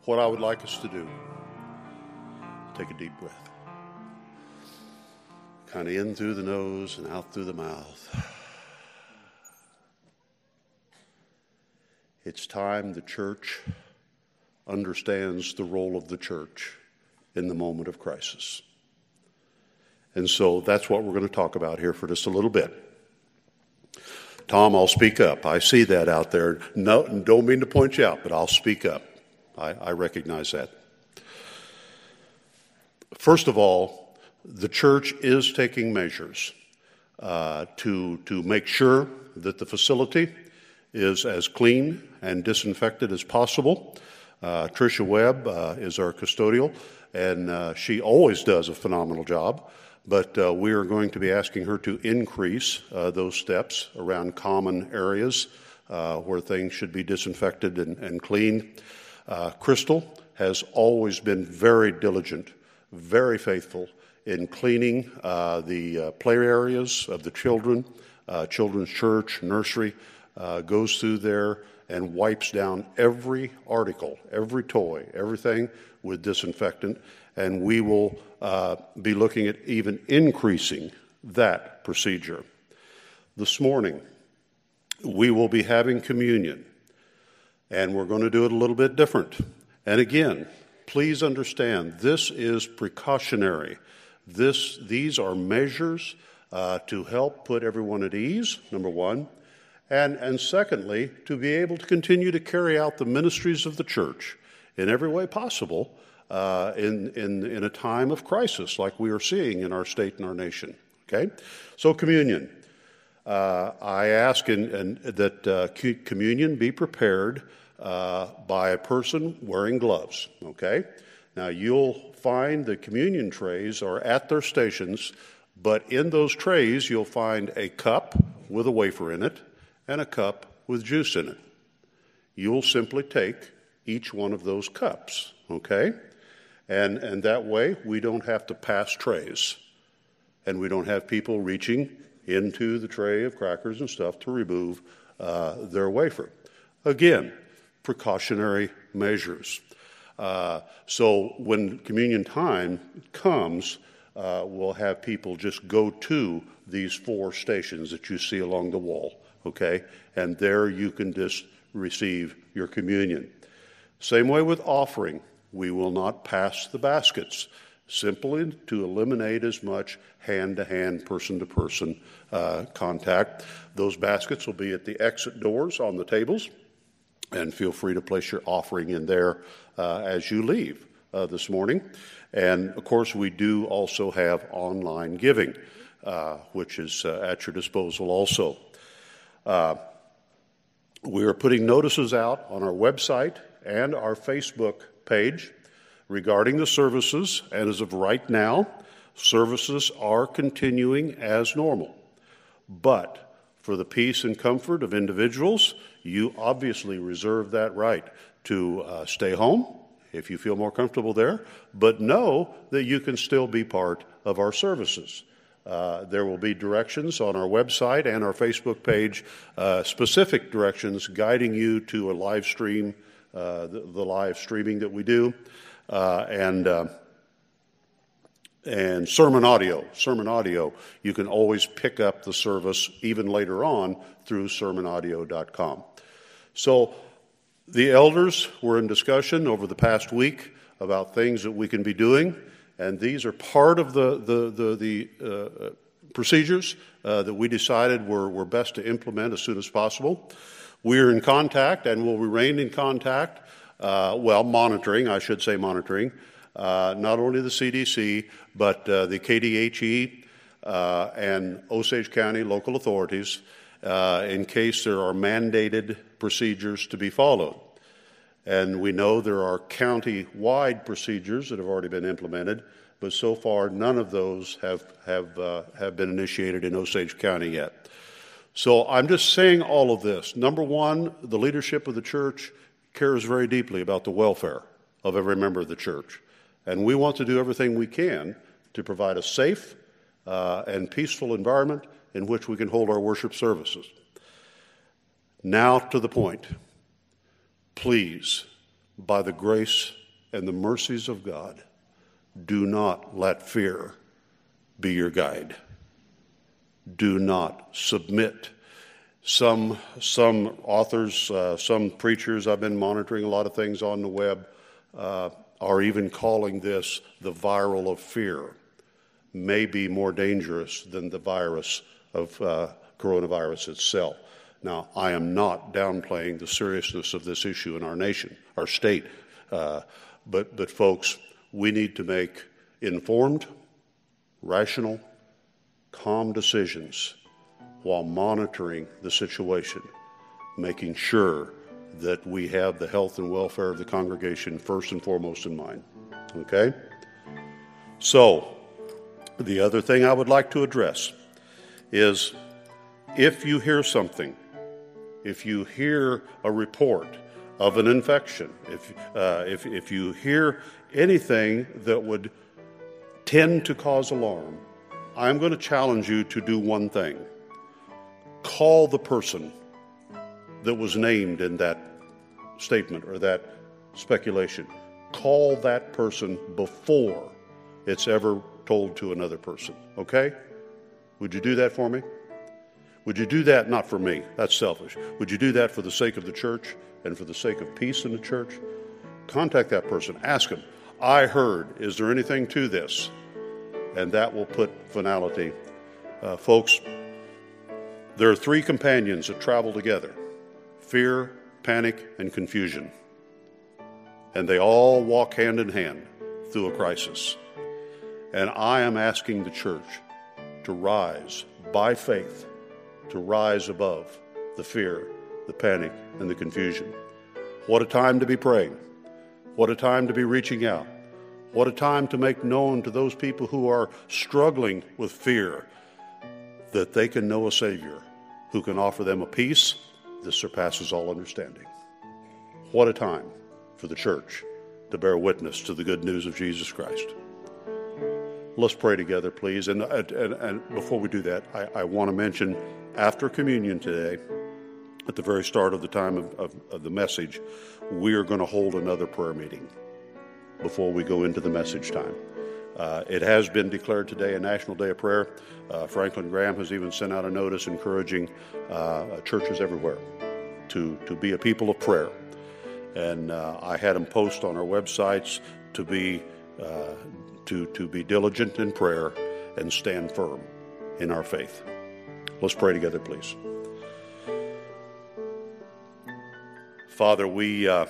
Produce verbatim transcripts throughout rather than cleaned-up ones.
what I would like us to do. Take a deep breath. Kind of in through the nose and out through the mouth. It's time the church understands the role of the church in the moment of crisis. And so that's what we're going to talk about here for just a little bit. Tom, I'll speak up. I see that out there. No, don't mean to point you out, but I'll speak up. I, I recognize that. First of all, the church is taking measures uh, to, to make sure that the facility is as clean and disinfected as possible. Uh, Tricia Webb uh, is our custodial, and uh, she always does a phenomenal job. But uh, we are going to be asking her to increase uh, those steps around common areas uh, where things should be disinfected and, and cleaned. Uh, Crystal has always been very diligent, very faithful in cleaning uh, the uh, play areas of the children. Uh, children's church, nursery, uh, goes through there and wipes down every article, every toy, everything with disinfectant. And we will uh, be looking at even increasing that procedure. This morning, we will be having communion, and we're going to do it a little bit different. And again, please understand, this is precautionary. This, these are measures uh, to help put everyone at ease, number one, and, and secondly, to be able to continue to carry out the ministries of the church in every way possible Uh, in, in, in a time of crisis like we are seeing in our state and our nation. Okay? So communion. Uh, I ask in, in, that uh, communion be prepared uh, by a person wearing gloves. Okay? Now you'll find the communion trays are at their stations, but in those trays you'll find a cup with a wafer in it and a cup with juice in it. You'll simply take each one of those cups. Okay? And and that way, we don't have to pass trays. And we don't have people reaching into the tray of crackers and stuff to remove uh, their wafer. Again, precautionary measures. Uh, so when communion time comes, uh, we'll have people just go to these four stations that you see along the wall, okay? And there you can just receive your communion. Same way with offering. We will not pass the baskets, simply to eliminate as much hand-to-hand, person-to-person uh, contact. Those baskets will be at the exit doors on the tables, and feel free to place your offering in there uh, as you leave uh, this morning. And, of course, we do also have online giving, uh, which is uh, at your disposal also. Uh, we are putting notices out on our website and our Facebook page regarding the services, and as of right now, services are continuing as normal. But for the peace and comfort of individuals, you obviously reserve that right to uh, stay home if you feel more comfortable there, but know that you can still be part of our services. Uh, there will be directions on our website and our Facebook page, uh, specific directions guiding you to a live stream, Uh, the, the live streaming that we do, uh, and uh, and sermon audio. Sermon audio, you can always pick up the service even later on through sermon audio dot com. So the elders were in discussion over the past week about things that we can be doing, and these are part of the, the, the, the uh, procedures uh, that we decided were, were best to implement as soon as possible. We are in contact and will remain in contact, uh, well, monitoring, I should say monitoring, uh, not only the C D C, but uh, the K D H E uh, and Osage County local authorities uh, in case there are mandated procedures to be followed. And we know there are county-wide procedures that have already been implemented, but so far none of those have, have, uh, have been initiated in Osage County yet. So I'm just saying all of this. Number one, the leadership of the church cares very deeply about the welfare of every member of the church. And we want to do everything we can to provide a safe uh, and peaceful environment in which we can hold our worship services. Now to the point. Please, by the grace and the mercies of God, do not let fear be your guide. Do not submit. Some, some authors, uh, some preachers, I've been monitoring a lot of things on the web, uh, are even calling this the viral of fear. May be more dangerous than the virus of uh, coronavirus itself. Now, I am not downplaying the seriousness of this issue in our nation, our state, uh, but, but folks, we need to make informed, rational, calm decisions while monitoring the situation, making sure that we have the health and welfare of the congregation first and foremost in mind. Okay? So, the other thing I would like to address is if you hear something, if you hear a report of an infection, if, uh, if, if you hear anything that would tend to cause alarm, I'm going to challenge you to do one thing. Call the person that was named in that statement or that speculation. Call that person before it's ever told to another person, okay? Would you do that for me? Would you do that not for me? That's selfish. Would you do that for the sake of the church and for the sake of peace in the church? Contact that person. Ask him, I heard, is there anything to this? And that will put finality. Uh, folks, there are three companions that travel together: fear, panic, and confusion. And they all walk hand in hand through a crisis. And I am asking the church to rise by faith, to rise above the fear, the panic, and the confusion. What a time to be praying. What a time to be reaching out. What a time to make known to those people who are struggling with fear that they can know a Savior who can offer them a peace that surpasses all understanding. What a time for the church to bear witness to the good news of Jesus Christ. Let's pray together, please. And, and, and before we do that, I, I want to mention after communion today, at the very start of the time of, of, of the message, we are going to hold another prayer meeting before we go into the message time. Uh, it has been declared today a National Day of Prayer. Uh, Franklin Graham has even sent out a notice encouraging uh, churches everywhere to, to be a people of prayer. And uh, I had them post on our websites to be uh, to, to be diligent in prayer and stand firm in our faith. Let's pray together, please. Father, we uh,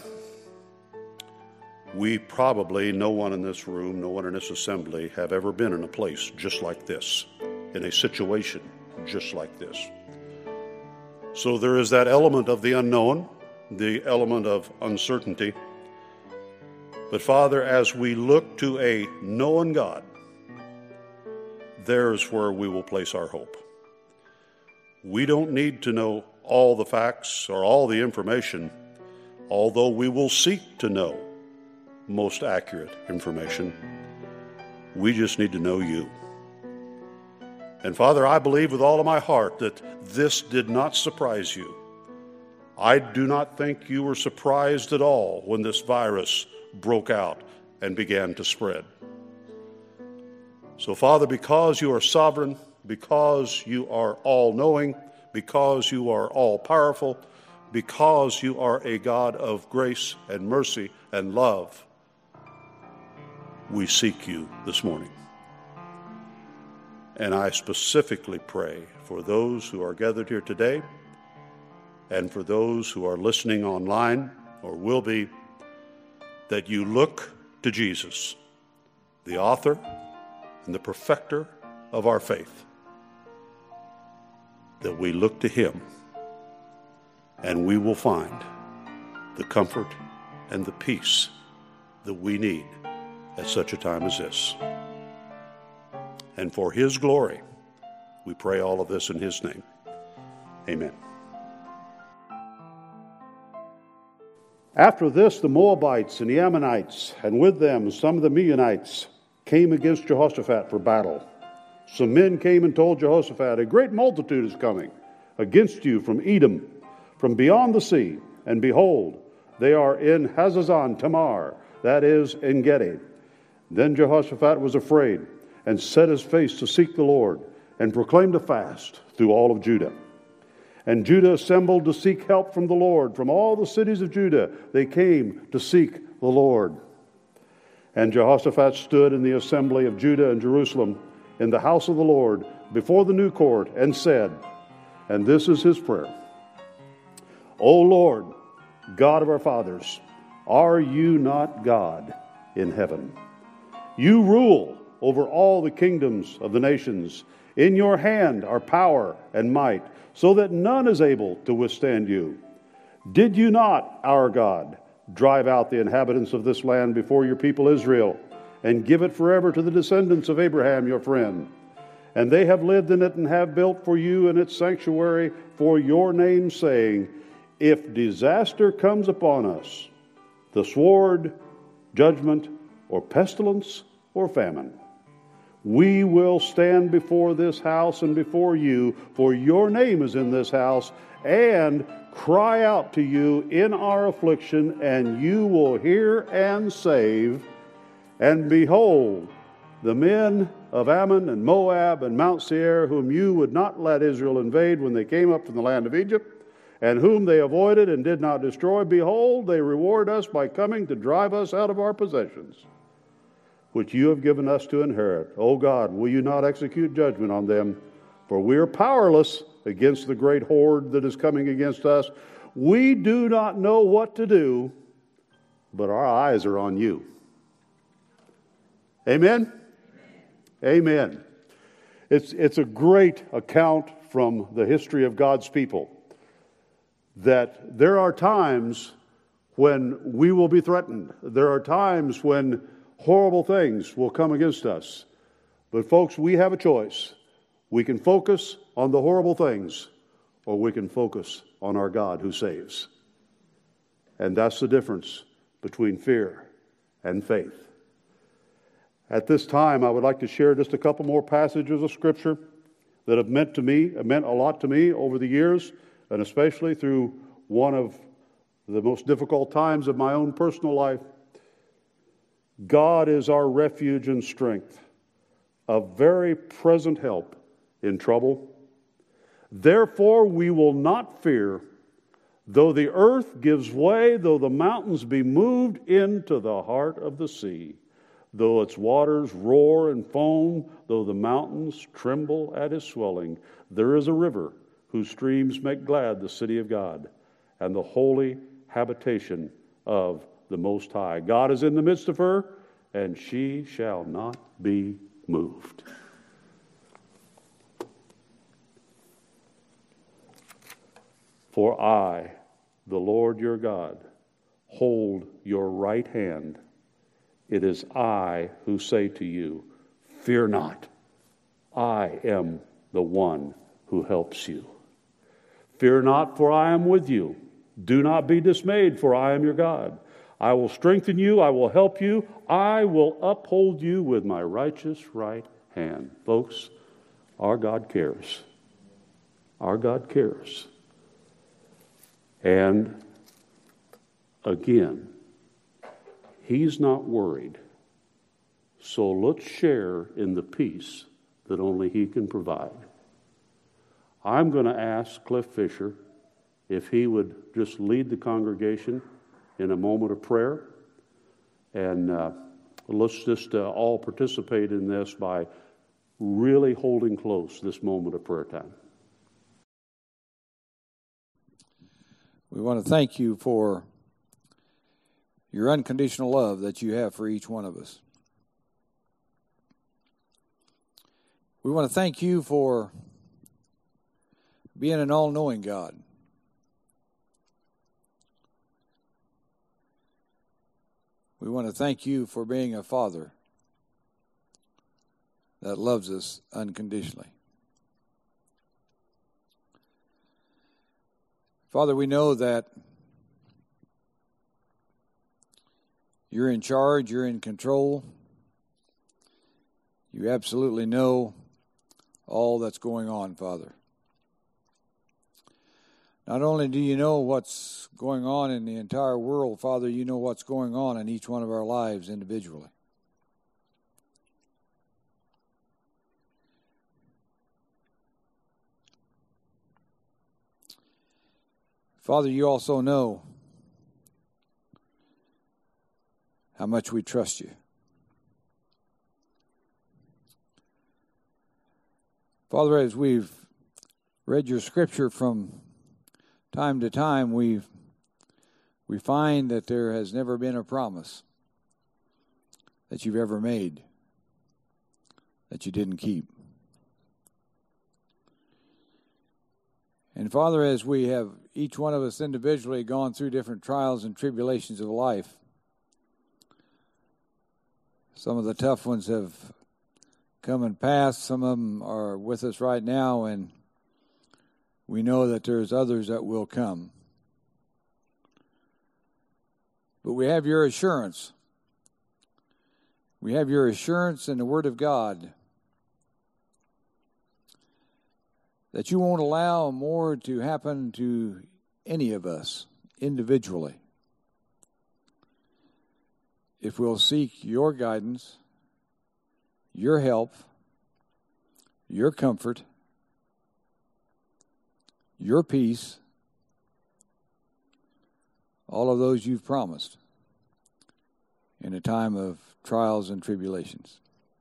we probably, no one in this room, no one in this assembly, have ever been in a place just like this, in a situation just like this. So there is that element of the unknown, the element of uncertainty. But Father, as we look to a known God, there's where we will place our hope. We don't need to know all the facts or all the information, although we will seek to know most accurate information. We just need to know you. And Father, I believe with all of my heart that this did not surprise you. I do not think you were surprised at all when this virus broke out and began to spread. So Father, because you are sovereign, because you are all-knowing, because you are all-powerful, because you are a God of grace and mercy and love, we seek you this morning. And I specifically pray for those who are gathered here today and for those who are listening online or will be, that you look to Jesus, the author and the perfecter of our faith, that we look to him and we will find the comfort and the peace that we need at such a time as this. And for his glory, we pray all of this in his name. Amen. After this, the Moabites and the Ammonites, and with them some of the Meunites, came against Jehoshaphat for battle. Some men came and told Jehoshaphat, a great multitude is coming against you from Edom, from beyond the sea, and behold, They are in Hazazon Tamar, that is, En Gedi. Then Jehoshaphat was afraid and set his face to seek the Lord and proclaimed a fast through all of Judah. And Judah assembled to seek help from the Lord. From all the cities of Judah they came to seek the Lord. And Jehoshaphat stood in the assembly of Judah and Jerusalem in the house of the Lord before the new court and said, and this is his prayer, O Lord, God of our fathers, are you not God in heaven? You rule over all the kingdoms of the nations. In your hand are power and might, so that none is able to withstand you. Did you not, our God, drive out the inhabitants of this land before your people Israel, and give it forever to the descendants of Abraham your friend? And they have lived in it and have built for you in its sanctuary for your name, saying, if disaster comes upon us, the sword, judgment, or pestilence, or famine, we will stand before this house and before you, for your name is in this house, and cry out to you in our affliction, and you will hear and save. And behold, the men of Ammon and Moab and Mount Seir, whom you would not let Israel invade when they came up from the land of Egypt, and whom they avoided and did not destroy, behold, they reward us by coming to drive us out of our possessions, which you have given us to inherit. O God, will you not execute judgment on them? For we are powerless against the great horde that is coming against us. We do not know what to do, but our eyes are on you. Amen? Amen. It's, it's a great account from the history of God's people that there are times when we will be threatened. There are times when horrible things will come against us. But folks, we have a choice. We can focus on the horrible things, or we can focus on our God who saves. And that's the difference between fear and faith. At this time, I would like to share just a couple more passages of Scripture that have meant to me, meant a lot to me over the years, and especially through one of the most difficult times of my own personal life. God is our refuge and strength, a very present help in trouble. Therefore we will not fear, though the earth gives way, though the mountains be moved into the heart of the sea, though its waters roar and foam, though the mountains tremble at his swelling. There is a river whose streams make glad the city of God and the holy habitation of the Most High. God is in the midst of her, and she shall not be moved. For I, the Lord your God, hold your right hand. It is I who say to you, fear not. I am the one who helps you. Fear not, for I am with you. Do not be dismayed, for I am your God. I will strengthen you. I will help you. I will uphold you with my righteous right hand. Folks, our God cares. Our God cares. And again, He's not worried. So let's share in the peace that only He can provide. I'm going to ask Cliff Fisher if he would just lead the congregation in a moment of prayer. And uh, let's just uh, all participate in this by really holding close this moment of prayer time. We want to thank you for your unconditional love that you have for each one of us. We want to thank you for being an all-knowing God. We want to thank you for being a Father that loves us unconditionally. Father, we know that you're in charge, you're in control. You absolutely know all that's going on, Father. Not only do you know what's going on in the entire world, Father, you know what's going on in each one of our lives individually. Father, you also know how much we trust you. Father, as we've read your scripture from time to time, we we find that there has never been a promise that you've ever made that you didn't keep. And Father, as we have each one of us individually gone through different trials and tribulations of life, some of the tough ones have come and passed. Some of them are with us right now, and we know that there's others that will come. But we have your assurance. We have your assurance in the Word of God that you won't allow more to happen to any of us individually if we'll seek your guidance, your help, your comfort, your peace, all of those you've promised in a time of trials and tribulations.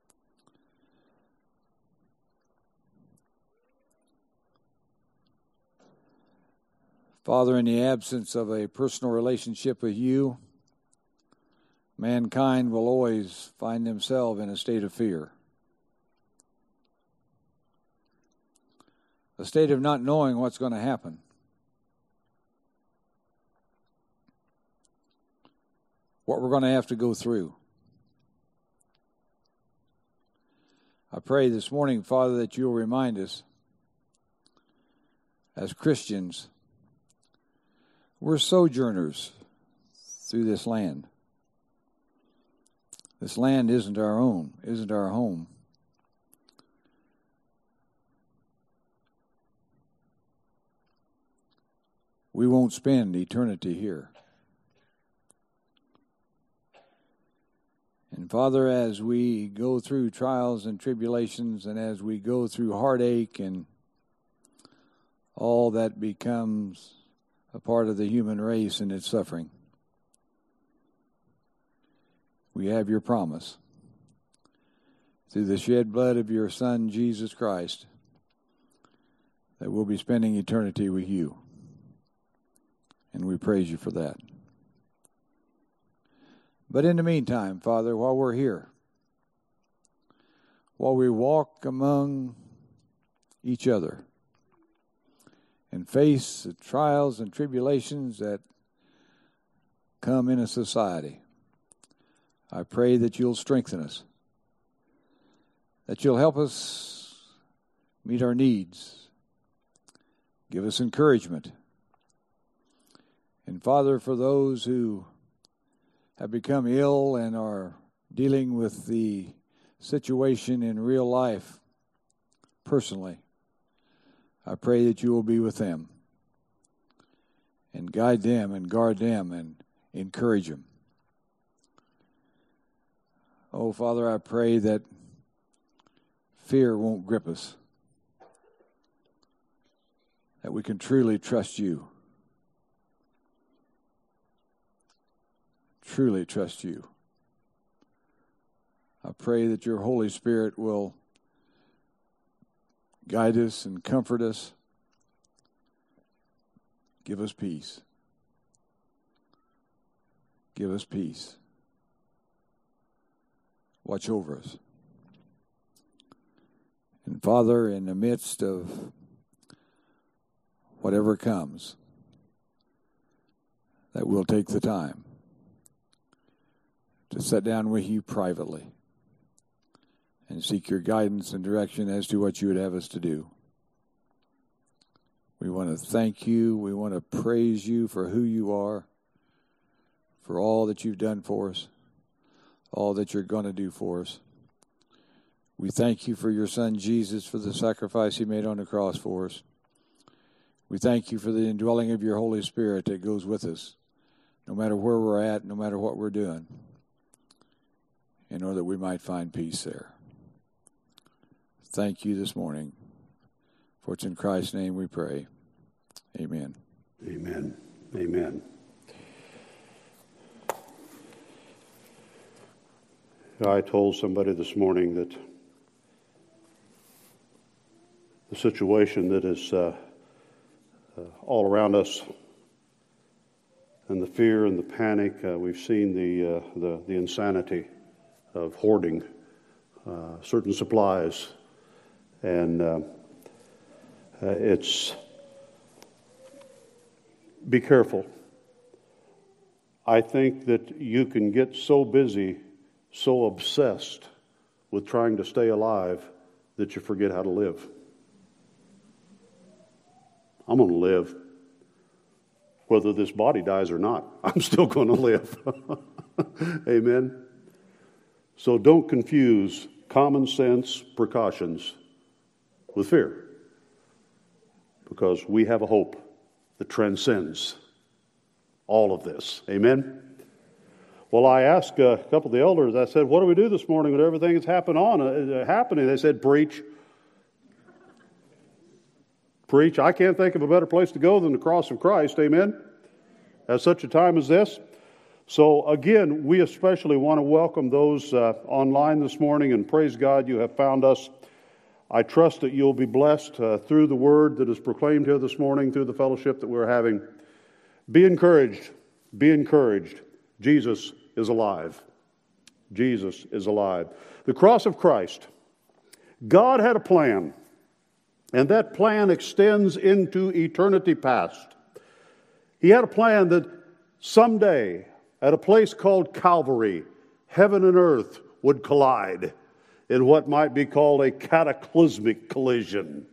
Father, in the absence of a personal relationship with you, mankind will always find themselves in a state of fear, a state of not knowing what's going to happen. What we're going to have to go through. I pray this morning, Father, that you'll remind us as Christians, we're sojourners through this land. This land isn't our own, isn't our home. We won't spend eternity here. And Father, as we go through trials and tribulations, and as we go through heartache and all that becomes a part of the human race and its suffering, we have your promise through the shed blood of your Son, Jesus Christ, that we'll be spending eternity with you. And we praise you for that. But in the meantime, Father, while we're here, while we walk among each other and face the trials and tribulations that come in a society, I pray that you'll strengthen us, that you'll help us meet our needs, give us encouragement. And Father, for those who have become ill and are dealing with the situation in real life personally, I pray that you will be with them and guide them and guard them and encourage them. Oh, Father, I pray that fear won't grip us, that we can truly trust you. Truly trust you. I pray that your Holy Spirit will guide us and comfort us. Give us peace. Give us peace. Watch over us. And Father, in the midst of whatever comes, that we'll take the time to sit down with you privately and seek your guidance and direction as to what you would have us to do. We want to thank you. We want to praise you for who you are, for all that you've done for us, all that you're going to do for us. We thank you for your Son, Jesus, for the sacrifice he made on the cross for us. We thank you for the indwelling of your Holy Spirit that goes with us, no matter where we're at, no matter what we're doing, in order that we might find peace there. Thank you this morning. For it's in Christ's name we pray. Amen. Amen. Amen. I told somebody this morning that the situation that is uh, uh, all around us, and the fear and the panic, uh, we've seen the, uh, the the insanity of hoarding uh, certain supplies, and uh, uh, it's be careful. I think that you can get so busy, so obsessed with trying to stay alive that you forget how to live. I'm going to live. Whether this body dies or not, I'm still going to live. Amen. So don't confuse common sense precautions with fear, because we have a hope that transcends all of this. Amen. Well, I asked a couple of the elders, I said, what do we do this morning with everything that's happened on, uh, happening? They said, preach. Preach. I can't think of a better place to go than the cross of Christ. Amen. At such a time as this. So again, we especially want to welcome those uh, online this morning, and praise God you have found us. I trust that you'll be blessed uh, through the word that is proclaimed here this morning, through the fellowship that we're having. Be encouraged. Be encouraged. Jesus is alive. Jesus is alive. The cross of Christ. God had a plan, and that plan extends into eternity past. He had a plan that someday, at a place called Calvary, heaven and earth would collide in what might be called a cataclysmic collision.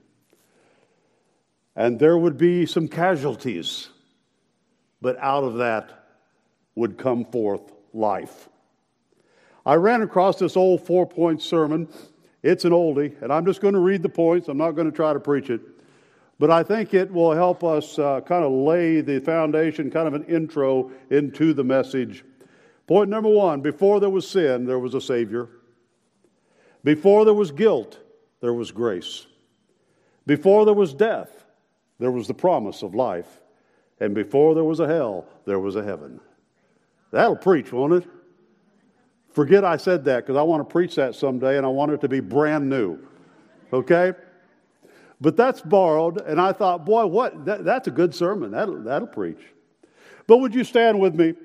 And there would be some casualties, but out of that would come forth life. I ran across this old four-point sermon. It's an oldie, and I'm just going to read the points. I'm not going to try to preach it. But I think it will help us uh, kind of lay the foundation, kind of an intro into the message. Point number one, before there was sin, there was a Savior. Before there was guilt, there was grace. Before there was death, there was the promise of life. And before there was a hell, there was a heaven. That'll preach, won't it? Forget I said that, because I want to preach that someday, and I want it to be brand new. Okay? But that's borrowed, and I thought, boy, what? That, that's a good sermon. That'll, that'll preach. But would you stand with me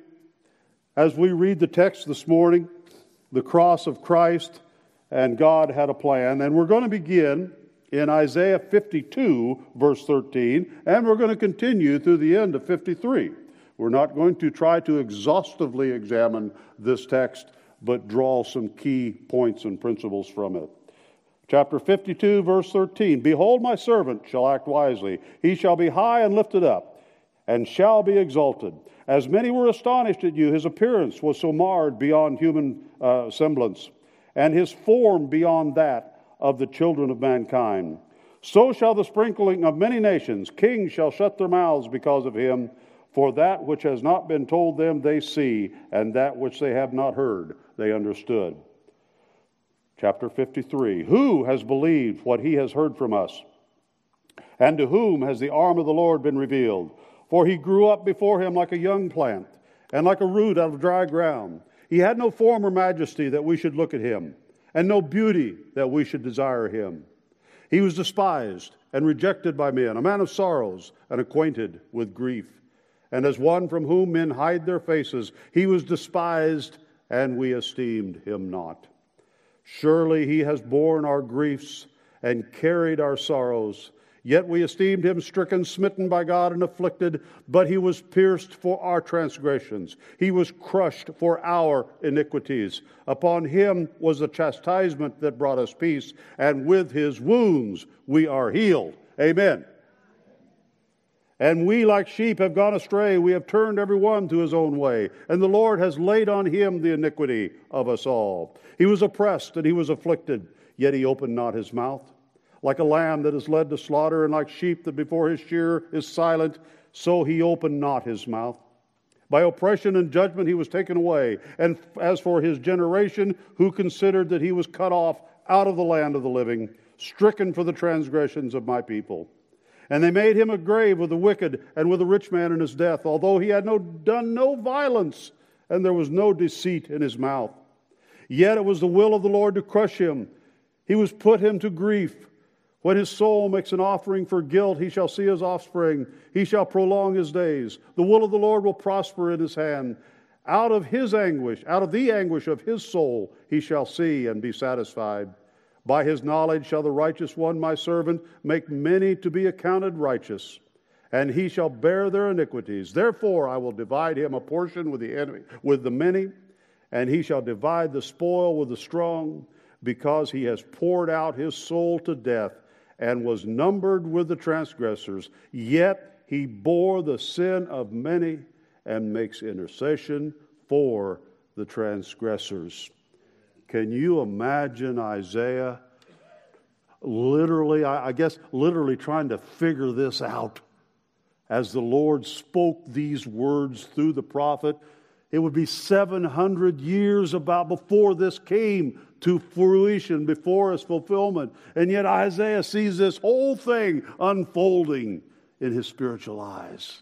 as we read the text this morning, the cross of Christ, and God had a plan. And we're going to begin in Isaiah fifty-two, verse thirteen, and we're going to continue through the end of fifty-three. We're not going to try to exhaustively examine this text, but draw some key points and principles from it. Chapter fifty-two, verse thirteen, Behold, my servant shall act wisely. He shall be high and lifted up, and shall be exalted. As many were astonished at you, his appearance was so marred beyond human uh, semblance, and his form beyond that of the children of mankind. So shall the sprinkling of many nations, kings shall shut their mouths because of him, for that which has not been told them they see, and that which they have not heard they understood. Chapter fifty-three, Who has believed what he has heard from us? And to whom has the arm of the Lord been revealed? For he grew up before him like a young plant, and like a root out of dry ground. He had no form or majesty that we should look at him, and no beauty that we should desire him. He was despised and rejected by men, a man of sorrows and acquainted with grief. And as one from whom men hide their faces, he was despised, and we esteemed him not. Surely he has borne our griefs and carried our sorrows. Yet we esteemed him stricken, smitten by God, and afflicted. But he was pierced for our transgressions. He was crushed for our iniquities. Upon him was the chastisement that brought us peace, and with his wounds we are healed. Amen. And we like sheep have gone astray. We have turned every one to his own way. And the Lord has laid on him the iniquity of us all. He was oppressed and he was afflicted, yet he opened not his mouth. Like a lamb that is led to slaughter, and like sheep that before his shearer is silent, so he opened not his mouth. By oppression and judgment he was taken away. And as for his generation, who considered that he was cut off out of the land of the living, stricken for the transgressions of my people. And they made him a grave with the wicked and with the rich man in his death, although he had no, done no violence, and there was no deceit in his mouth. Yet it was the will of the Lord to crush him. He was put him to grief. When his soul makes an offering for guilt, he shall see his offspring. He shall prolong his days. The will of the Lord will prosper in his hand. Out of his anguish, out of the anguish of his soul, he shall see and be satisfied. By his knowledge shall the righteous one, my servant, make many to be accounted righteous, and he shall bear their iniquities. Therefore I will divide him a portion with the enemy, with the many, and he shall divide the spoil with the strong, because he has poured out his soul to death and was numbered with the transgressors. Yet he bore the sin of many and makes intercession for the transgressors. Can you imagine Isaiah literally, I guess, literally trying to figure this out as the Lord spoke these words through the prophet? It would be seven hundred years about before this came to fruition, before its fulfillment. And yet Isaiah sees this whole thing unfolding in his spiritual eyes.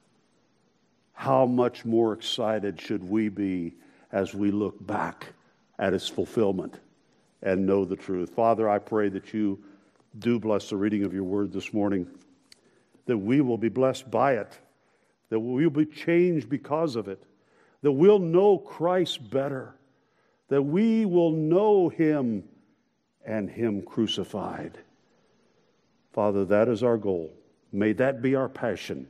How much more excited should we be as we look back at its fulfillment and know the truth? Father, I pray that you do bless the reading of your word this morning, that we will be blessed by it, that we will be changed because of it, that we'll know Christ better, that we will know him and him crucified. Father, that is our goal. May that be our passion,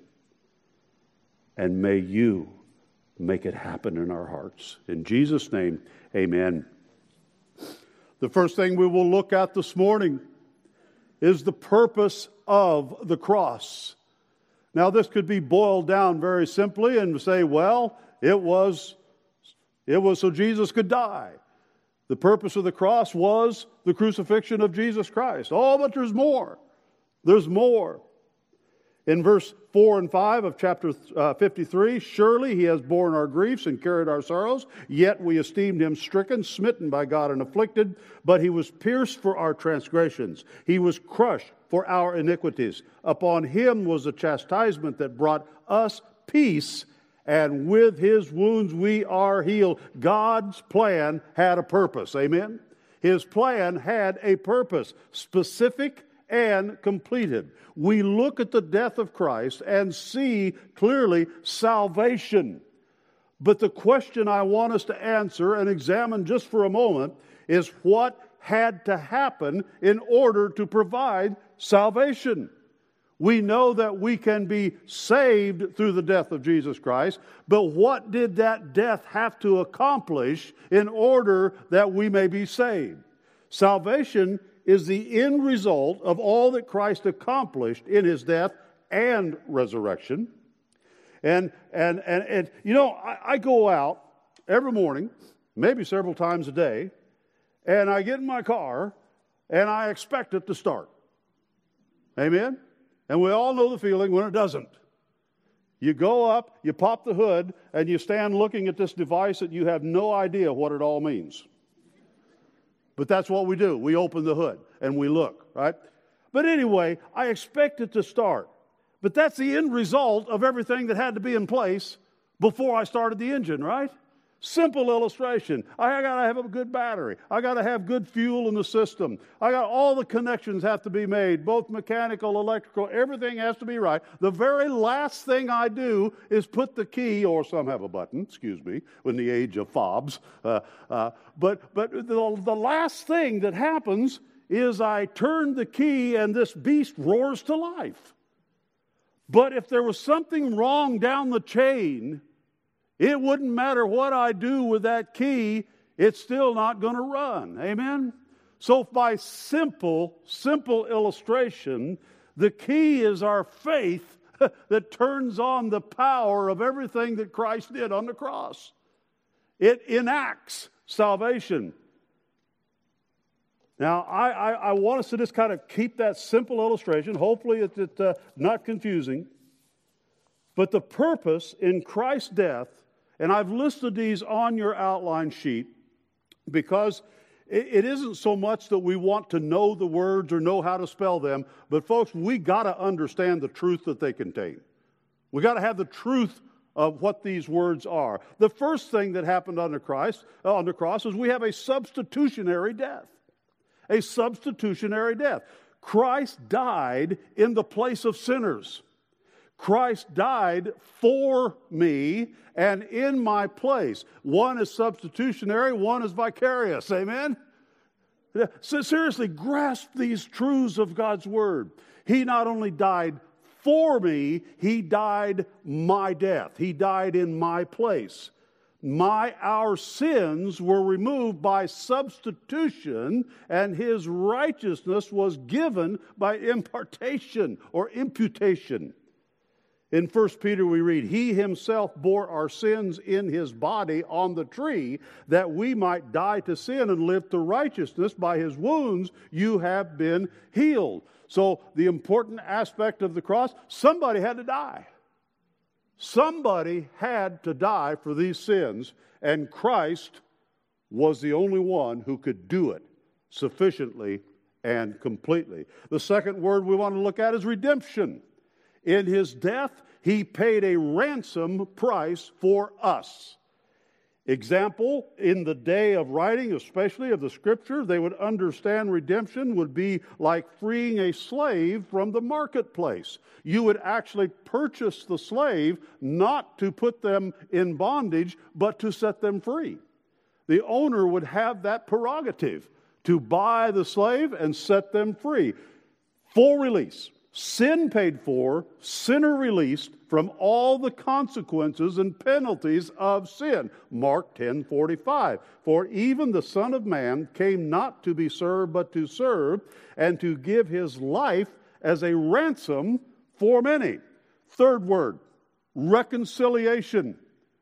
and may you make it happen in our hearts. In Jesus' name, amen. The first thing we will look at this morning is the purpose of the cross. Now, this could be boiled down very simply and say, well, it was, it was so Jesus could die. The purpose of the cross was the crucifixion of Jesus Christ. Oh, but there's more. There's more. In verse four and five of chapter uh, fifty-three, surely he has borne our griefs and carried our sorrows, yet we esteemed him stricken, smitten by God and afflicted, but he was pierced for our transgressions. He was crushed for our iniquities. Upon him was the chastisement that brought us peace, and with his wounds we are healed. God's plan had a purpose. Amen? His plan had a purpose, specific and completed. We look at the death of Christ and see clearly salvation. But the question I want us to answer and examine just for a moment is what had to happen in order to provide salvation. We know that we can be saved through the death of Jesus Christ, but what did that death have to accomplish in order that we may be saved? Salvation is the end result of all that Christ accomplished in his death and resurrection. And, and, and, and you know, I, I go out every morning, maybe several times a day, and I get in my car, and I expect it to start. Amen? And we all know the feeling when it doesn't. You go up, you pop the hood, and you stand looking at this device that you have no idea what it all means. But that's what we do. We open the hood and we look, right? But anyway, I expect it to start. But that's the end result of everything that had to be in place before I started the engine, right? Simple illustration. I got to have a good battery. I got to have good fuel in the system. I got all the connections have to be made, both mechanical, electrical, everything has to be right. The very last thing I do is put the key, or some have a button, excuse me, in the age of fobs. Uh, uh, but but the, the last thing that happens is I turn the key and this beast roars to life. But if there was something wrong down the chain, it wouldn't matter what I do with that key, it's still not going to run. Amen? So by simple, simple illustration, the key is our faith that turns on the power of everything that Christ did on the cross. It enacts salvation. Now, I, I, I want us to just kind of keep that simple illustration. Hopefully it's it, uh, not confusing. But the purpose in Christ's death, and I've listed these on your outline sheet, because it, it isn't so much that we want to know the words or know how to spell them, but folks, we got to understand the truth that they contain. We got to have the truth of what these words are. The first thing that happened on the Christ, uh, on the cross is we have a substitutionary death. A substitutionary death. Christ died in the place of sinners. Christ died for me and in my place. One is substitutionary, one is vicarious. Amen? So seriously, grasp these truths of God's Word. He not only died for me, He died my death. He died in my place. My, our sins were removed by substitution, and His righteousness was given by impartation or imputation. In First Peter we read, He Himself bore our sins in His body on the tree, that we might die to sin and live to righteousness. By His wounds you have been healed. So the important aspect of the cross, somebody had to die. Somebody had to die for these sins, and Christ was the only one who could do it sufficiently and completely. The second word we want to look at is redemption. In His death, He paid a ransom price for us. Example, in the day of writing, especially of the Scripture, they would understand redemption would be like freeing a slave from the marketplace. You would actually purchase the slave not to put them in bondage, but to set them free. The owner would have that prerogative to buy the slave and set them free. Full release. Sin paid for, sinner released from all the consequences and penalties of sin. Mark ten forty-five. For even the Son of Man came not to be served, but to serve, and to give His life as a ransom for many. Third word, reconciliation.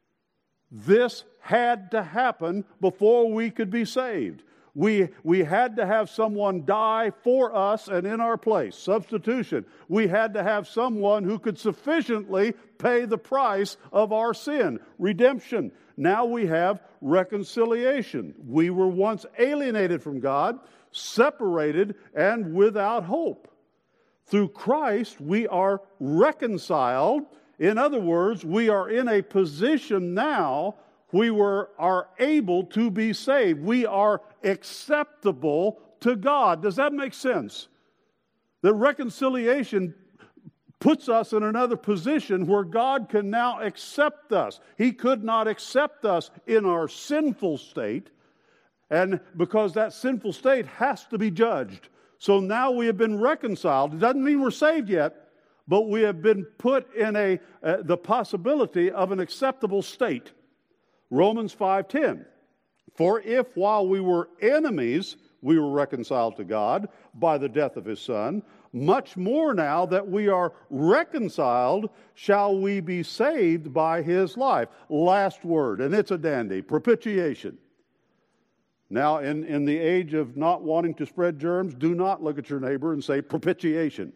This had to happen before we could be saved. We, we had to have someone die for us and in our place. Substitution. We had to have someone who could sufficiently pay the price of our sin. Redemption. Now we have reconciliation. We were once alienated from God, separated, and without hope. Through Christ, we are reconciled. In other words, we are in a position now we were, are able to be saved. We are acceptable to God. Does that make sense? The reconciliation puts us in another position where God can now accept us. He could not accept us in our sinful state, and because that sinful state has to be judged. So now we have been reconciled. It doesn't mean we're saved yet, but we have been put in a uh, the possibility of an acceptable state. Romans five ten, for if while we were enemies we were reconciled to God by the death of His Son, much more now that we are reconciled shall we be saved by His life. Last word, and it's a dandy, propitiation. Now, in, in the age of not wanting to spread germs, do not look at your neighbor and say propitiation.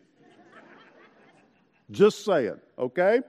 Just say it, okay?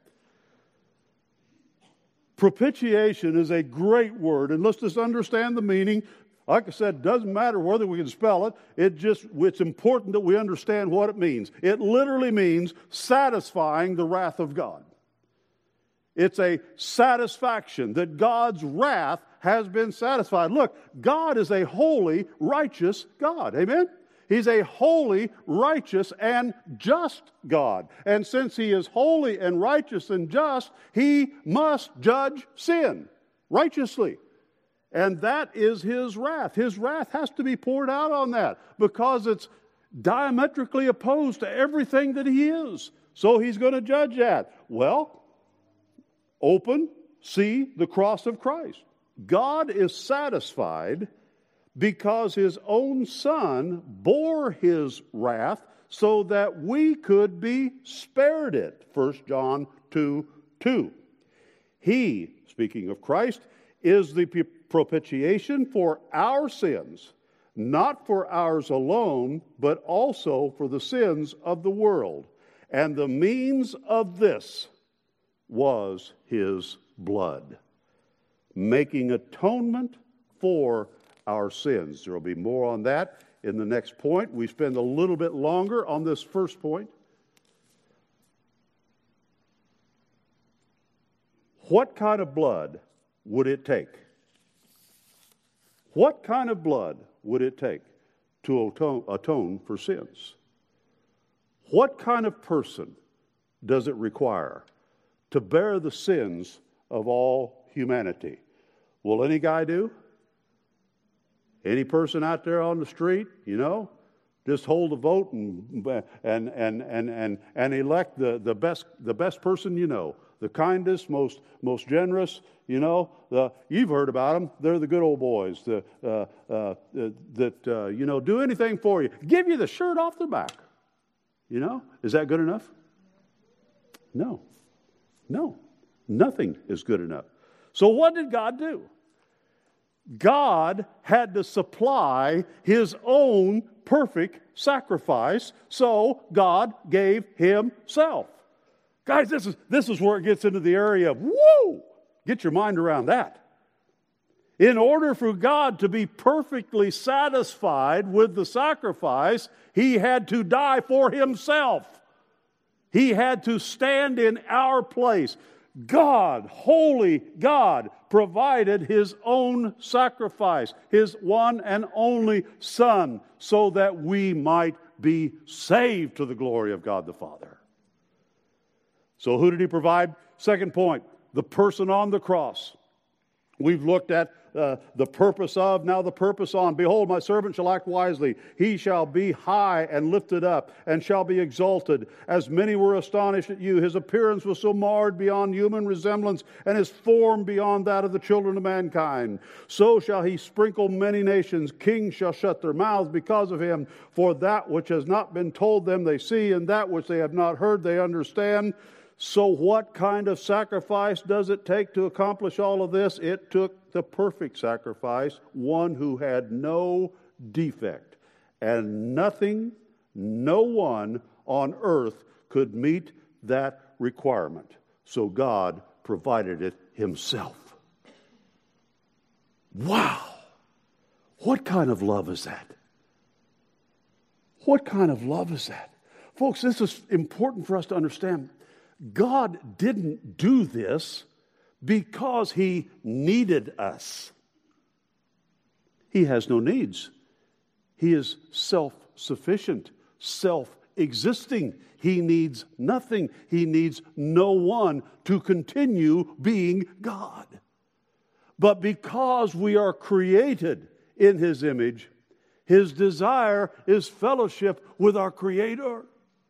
Propitiation is a great word, and let's just understand the meaning. Like I said, it doesn't matter whether we can spell it. It just, it's important that we understand what it means. It literally means satisfying the wrath of God. It's a satisfaction that God's wrath has been satisfied. Look, God is a holy, righteous God. Amen? He's a holy, righteous, and just God. And since He is holy and righteous and just, He must judge sin righteously. And that is His wrath. His wrath has to be poured out on that because it's diametrically opposed to everything that He is. So He's going to judge that. Well, open, see the cross of Christ. God is satisfied because His own Son bore His wrath so that we could be spared it. First John two two. He, speaking of Christ, is the propitiation for our sins, not for ours alone, but also for the sins of the world. And the means of this was his blood, making atonement for our sins. There will be more on that in the next point. We spend a little bit longer on this first point. What kind of blood would it take? What kind of blood would it take to atone, atone for sins? What kind of person does it require to bear the sins of all humanity? Will any guy do? Any person out there on the street, you know, just hold a vote and and and and and, and elect the, the best the best person you know, the kindest, most most generous. You know, the, you've heard about them. They're the good old boys. The uh, uh, that uh, you know do anything for you, give you the shirt off their back. You know, is that good enough? No, no, nothing is good enough. So what did God do? God had to supply his own perfect sacrifice, so God gave himself. Guys, this is, this is where it gets into the area of, whoa, get your mind around that. In order for God to be perfectly satisfied with the sacrifice, he had to die for himself. He had to stand in our place. God, holy God, provided his own sacrifice, his one and only Son, so that we might be saved to the glory of God the Father. So who did he provide? Second point, the person on the cross. We've looked at uh, the purpose of, now the purpose on. Behold, my servant shall act wisely. He shall be high and lifted up, and shall be exalted. As many were astonished at you, his appearance was so marred beyond human resemblance, and his form beyond that of the children of mankind. So shall he sprinkle many nations. Kings shall shut their mouths because of him. For that which has not been told them they see, and that which they have not heard they understand. So what kind of sacrifice does it take to accomplish all of this? It took the perfect sacrifice, one who had no defect. And nothing, no one on earth could meet that requirement. So God provided it himself. Wow! What kind of love is that? What kind of love is that? Folks, this is important for us to understand. God didn't do this because he needed us. He has no needs. He is self-sufficient, self-existing. He needs nothing. He needs no one to continue being God. But because we are created in his image, his desire is fellowship with our Creator.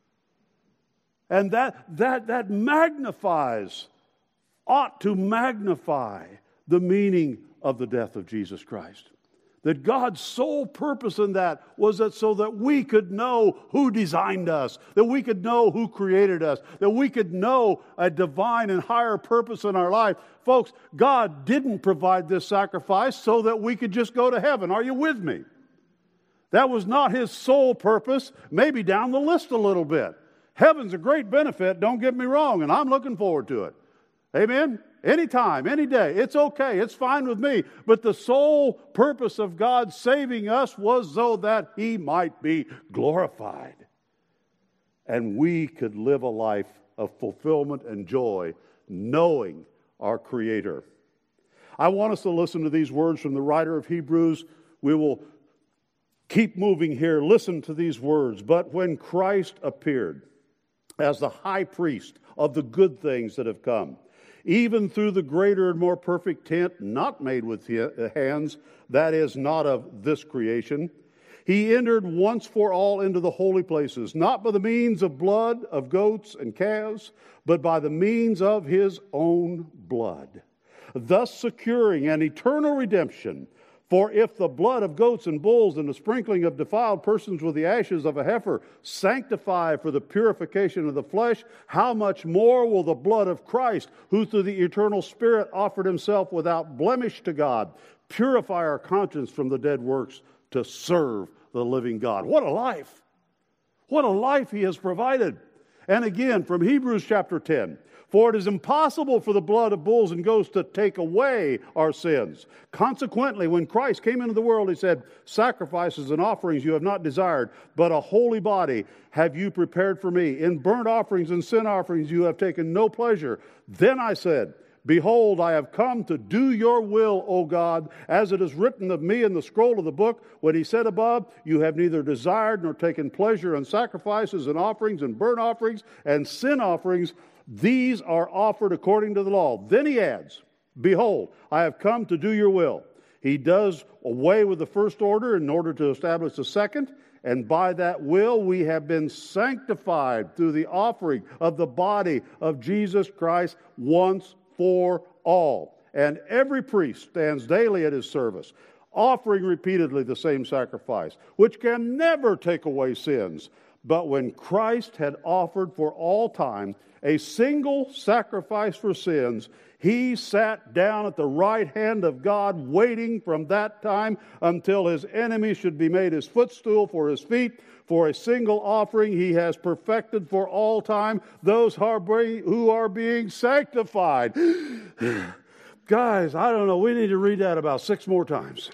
And that, that, that magnifies, ought to magnify the meaning of the death of Jesus Christ. That God's sole purpose in that was that so that we could know who designed us, that we could know who created us, that we could know a divine and higher purpose in our life. Folks, God didn't provide this sacrifice so that we could just go to heaven. Are you with me? That was not his sole purpose. Maybe down the list a little bit. Heaven's a great benefit, don't get me wrong, and I'm looking forward to it. Amen? Anytime, any day. It's okay. It's fine with me. But the sole purpose of God saving us was so that he might be glorified. And we could live a life of fulfillment and joy knowing our Creator. I want us to listen to these words from the writer of Hebrews. We will keep moving here. Listen to these words. But when Christ appeared as the high priest of the good things that have come, even through the greater and more perfect tent, not made with hands, that is, not of this creation, he entered once for all into the holy places, not by the means of blood of goats and calves, but by the means of his own blood, thus securing an eternal redemption. For if the blood of goats and bulls and the sprinkling of defiled persons with the ashes of a heifer sanctify for the purification of the flesh, how much more will the blood of Christ, who through the eternal Spirit offered himself without blemish to God, purify our conscience from the dead works to serve the living God. What a life! What a life He has provided. And again, from Hebrews chapter ten, for it is impossible for the blood of bulls and goats to take away our sins. Consequently, when Christ came into the world, He said, sacrifices and offerings you have not desired, but a holy body have you prepared for me. In burnt offerings and sin offerings you have taken no pleasure. Then I said, behold, I have come to do your will, O God, as it is written of me in the scroll of the book. When He said above, you have neither desired nor taken pleasure in sacrifices and offerings and burnt offerings and sin offerings. These are offered according to the law. Then He adds, behold, I have come to do your will. He does away with the first order in order to establish the second. And by that will we have been sanctified through the offering of the body of Jesus Christ once for all. And every priest stands daily at his service, offering repeatedly the same sacrifice, which can never take away sins. But when Christ had offered for all time a single sacrifice for sins, He sat down at the right hand of God, waiting from that time until His enemies should be made His footstool for His feet. For a single offering He has perfected for all time those who are being sanctified. Guys, I don't know. We need to read that about six more times.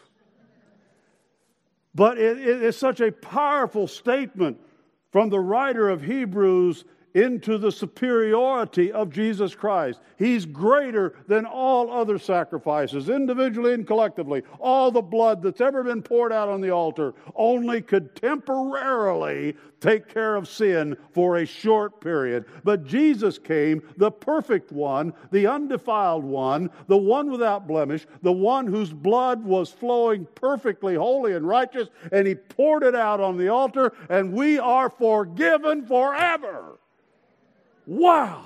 But it, it, it's such a powerful statement from the writer of Hebrews into the superiority of Jesus Christ. He's greater than all other sacrifices, individually and collectively. All the blood that's ever been poured out on the altar only could temporarily take care of sin for a short period. But Jesus came, the perfect one, the undefiled one, the one without blemish, the one whose blood was flowing perfectly holy and righteous, and He poured it out on the altar, and we are forgiven forever. Wow!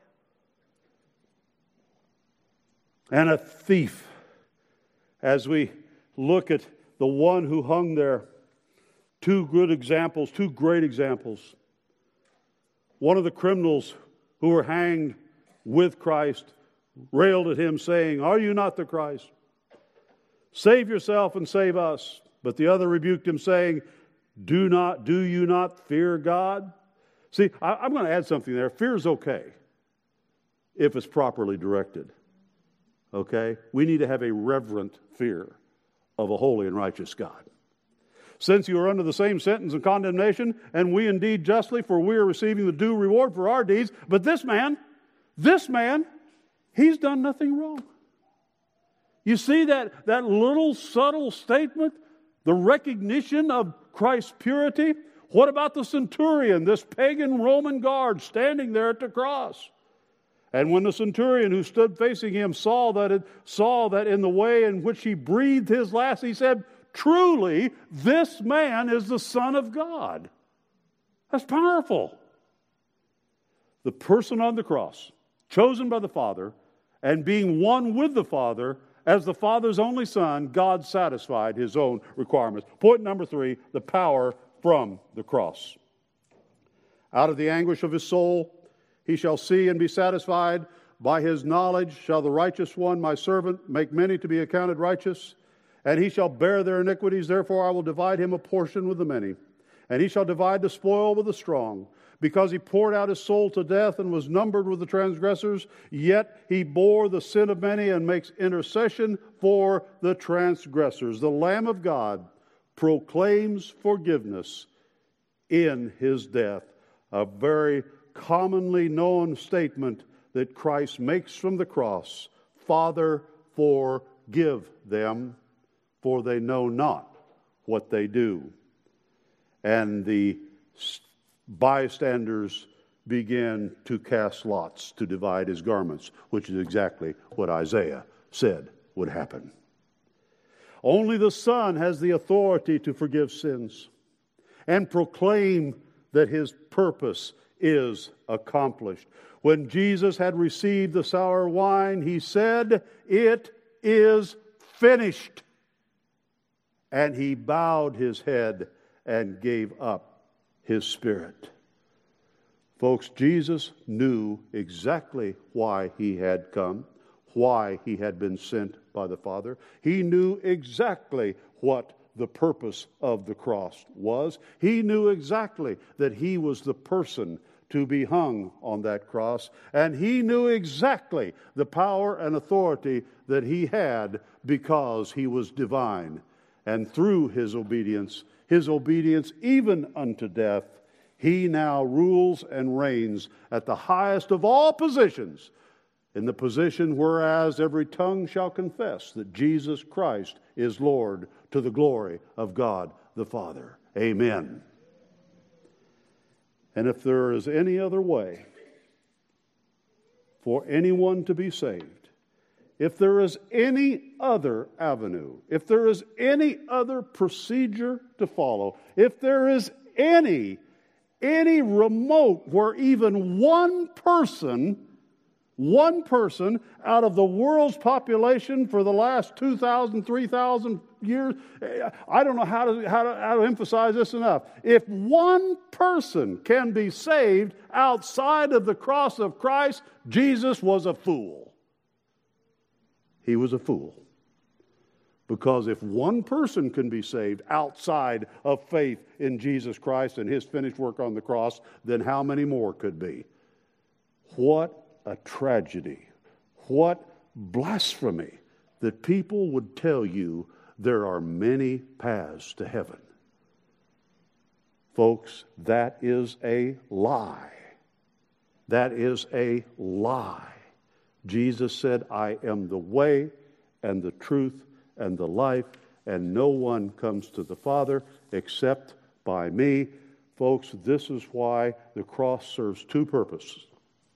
And a thief, as we look at the one who hung there, two good examples, two great examples. One of the criminals who were hanged with Christ railed at Him, saying, "Are you not the Christ? Save yourself and save us." But the other rebuked Him, saying, Do not, do you not fear God? See, I, I'm going to add something there. Fear is okay if it's properly directed. Okay? We need to have a reverent fear of a holy and righteous God. Since you are under the same sentence and condemnation, and we indeed justly, for we are receiving the due reward for our deeds. But this man, this man, he's done nothing wrong. You see that, that little subtle statement, the recognition of Christ's purity? What about the centurion, this pagan Roman guard standing there at the cross? And when the centurion who stood facing him saw that it, saw that in the way in which he breathed his last, he said, "Truly, this man is the Son of God." That's powerful. The person on the cross, chosen by the Father, and being one with the Father, as the Father's only Son, God satisfied His own requirements. Point number three, the power from the cross. Out of the anguish of his soul, he shall see and be satisfied. By his knowledge shall the righteous one, my servant, make many to be accounted righteous. And he shall bear their iniquities. Therefore I will divide him a portion with the many. And he shall divide the spoil with the strong. Because he poured out his soul to death and was numbered with the transgressors, yet he bore the sin of many and makes intercession for the transgressors. The Lamb of God proclaims forgiveness in His death. A very commonly known statement that Christ makes from the cross. Father, forgive them, for they know not what they do. And the bystanders began to cast lots to divide His garments, which is exactly what Isaiah said would happen. Only the Son has the authority to forgive sins and proclaim that His purpose is accomplished. When Jesus had received the sour wine, He said, "It is finished." And He bowed His head and gave up His spirit. Folks, Jesus knew exactly why He had come, why He had been sent by the Father. He knew exactly what the purpose of the cross was. He knew exactly that he was the person to be hung on that cross, and he knew exactly the power and authority that he had because he was divine. And through his obedience, his obedience even unto death, he now rules and reigns at the highest of all positions, in the position whereas every tongue shall confess that Jesus Christ is Lord, to the glory of God the Father. Amen. And if there is any other way for anyone to be saved, if there is any other avenue, if there is any other procedure to follow, if there is any, any remote where even one person One person out of the world's population for the last two thousand, three thousand years, I don't know how to, how to, how to emphasize this enough. If one person can be saved outside of the cross of Christ, Jesus was a fool. He was a fool. Because if one person can be saved outside of faith in Jesus Christ and His finished work on the cross, then how many more could be? What a tragedy. What blasphemy that people would tell you there are many paths to heaven. Folks, that is a lie. That is a lie. Jesus said, I am the way and the truth and the life, and no one comes to the Father except by me. Folks, this is why the cross serves two purposes.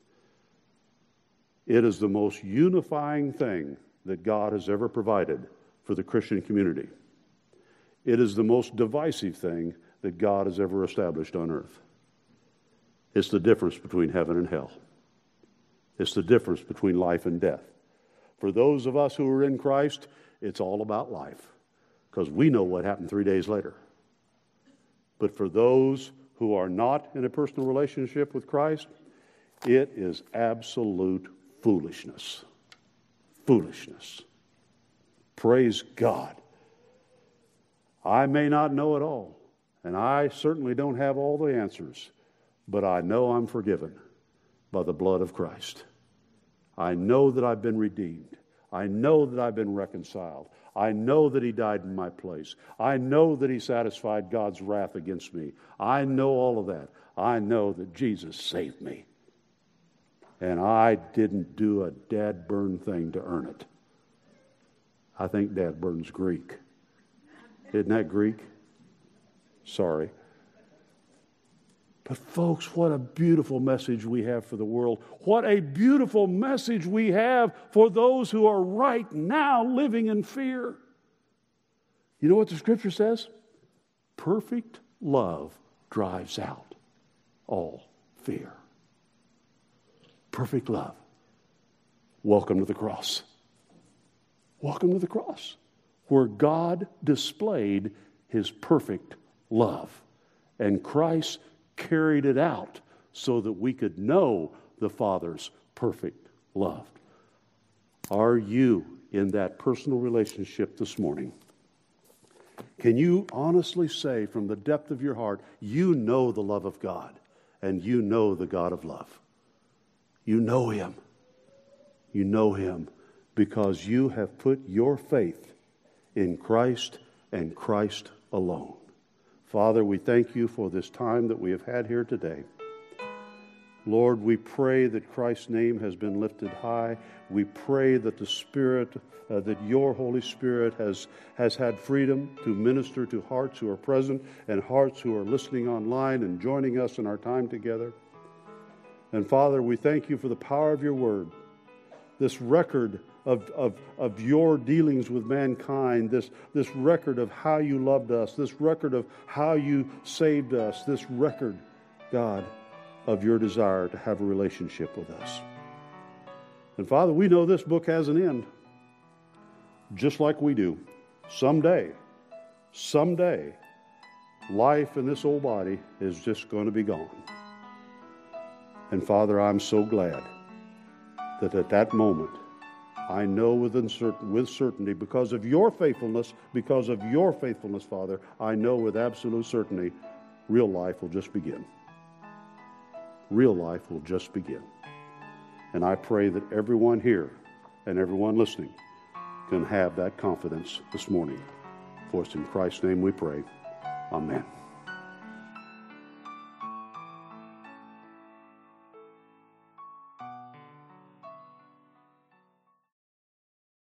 It is the most unifying thing that God has ever provided for the Christian community. It is the most divisive thing that God has ever established on earth. It's the difference between heaven and hell. It's the difference between life and death. For those of us who are in Christ, it's all about life, because we know what happened three days later. But for those who are not in a personal relationship with Christ, it is absolute foolishness. Foolishness. Praise God. I may not know it all, and I certainly don't have all the answers, but I know I'm forgiven by the blood of Christ. I know that I've been redeemed. I know that I've been reconciled. I know that He died in my place. I know that He satisfied God's wrath against me. I know all of that. I know that Jesus saved me. And I didn't do a dad burn thing to earn it. I think dad burn's Greek. Isn't that Greek? Sorry. But folks, what a beautiful message we have for the world. What a beautiful message we have for those who are right now living in fear. You know what the Scripture says? Perfect love drives out all fear. Perfect love. Welcome to the cross. Welcome to the cross, where God displayed His perfect love, and Christ carried it out so that we could know the Father's perfect love. Are you in that personal relationship this morning? Can you honestly say from the depth of your heart, you know the love of God, and you know the God of love? You know Him. You know Him because you have put your faith in Christ and Christ alone. Father, we thank You for this time that we have had here today. Lord, we pray that Christ's name has been lifted high. We pray that the Spirit, uh, that Your Holy Spirit has, has had freedom to minister to hearts who are present and hearts who are listening online and joining us in our time together. And Father, we thank You for the power of Your word, this record of, of, of Your dealings with mankind, this, this record of how You loved us, this record of how You saved us, this record, God, of Your desire to have a relationship with us. And Father, we know this book has an end, just like we do. Someday, someday, life in this old body is just going to be gone. And Father, I'm so glad that at that moment I know with, uncertain, with certainty, because of your faithfulness, because of your faithfulness, Father, I know with absolute certainty, real life will just begin. Real life will just begin. And I pray that everyone here and everyone listening can have that confidence this morning. For it's in Christ's name we pray. Amen.